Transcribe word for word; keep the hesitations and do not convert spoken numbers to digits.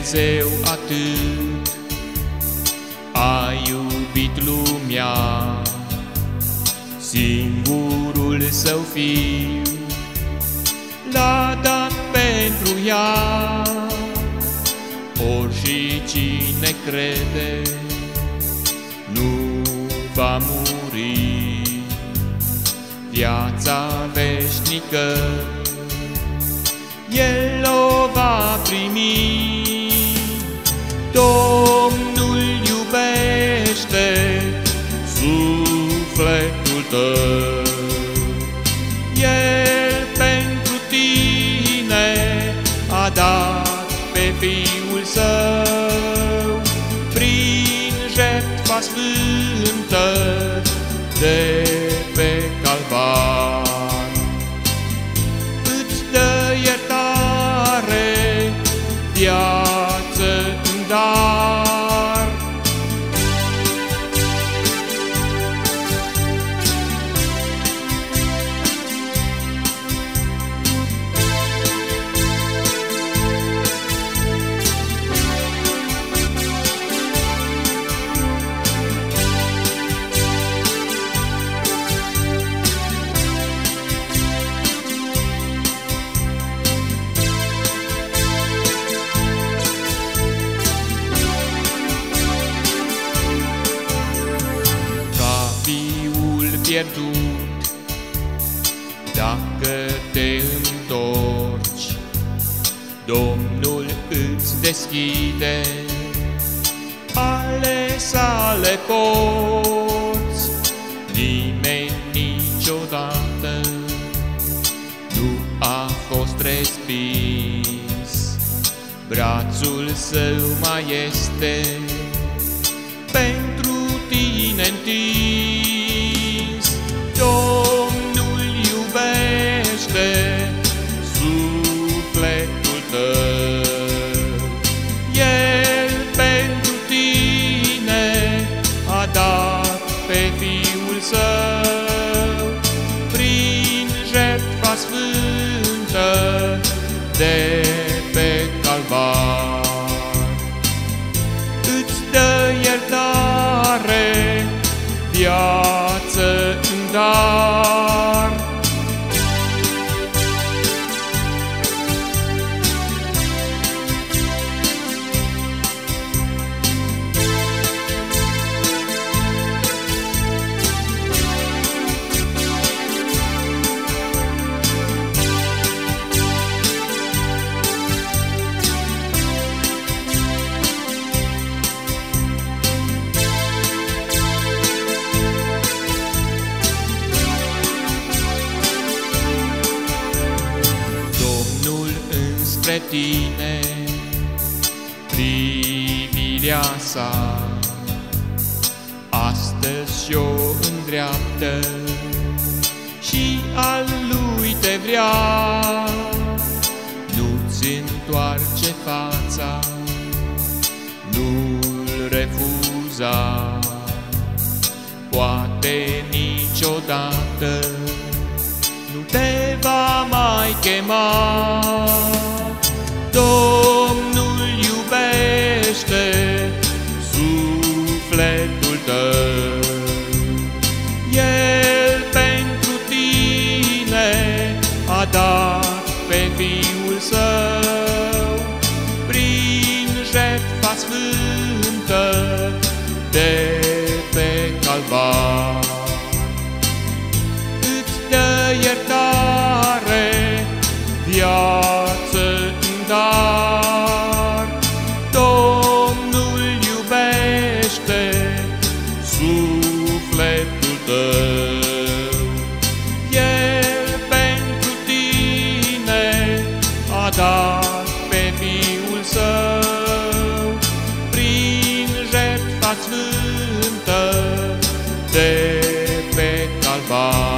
Dumnezeu atât a iubit lumea, singurul Său Fiu l-a dat pentru ea. Ori și cine crede nu va muri, viața veșnică El o va primi. Domnul iubește sufletul tău, El pentru tine a dat pe Fiul Său, prin jertfa sfântă de pe Calvar. Îți dă iertare, viață în dar. Pierdut, dacă te întorci, Domnul îți deschide ale sale porți. Nimeni niciodată nu a fost respins, brațul Său mai este pentru tine întins. Domnul iubește sufletul tău, El pentru tine a dat pe Fiul Său, prin jertfa sfântă de pe Calvar. Îți dă iertare, viață în dar. Spre tine privirea sa astăzi și-o îndreaptă și al lui te vrea. Nu-ți întoarce fața, nu-l refuza, poate niciodată nu te va mai chema. Domnul iubește sufletul tău, El pentru tine a dat pe Fiul Său, prin jertfa sfântă de pe Calvar. Îți dă iertare, viață în dar. Domnul iubește sufletul tău, El pentru tine a dat pe Fiul Său, prin jertfa sfântă de pe Calvar.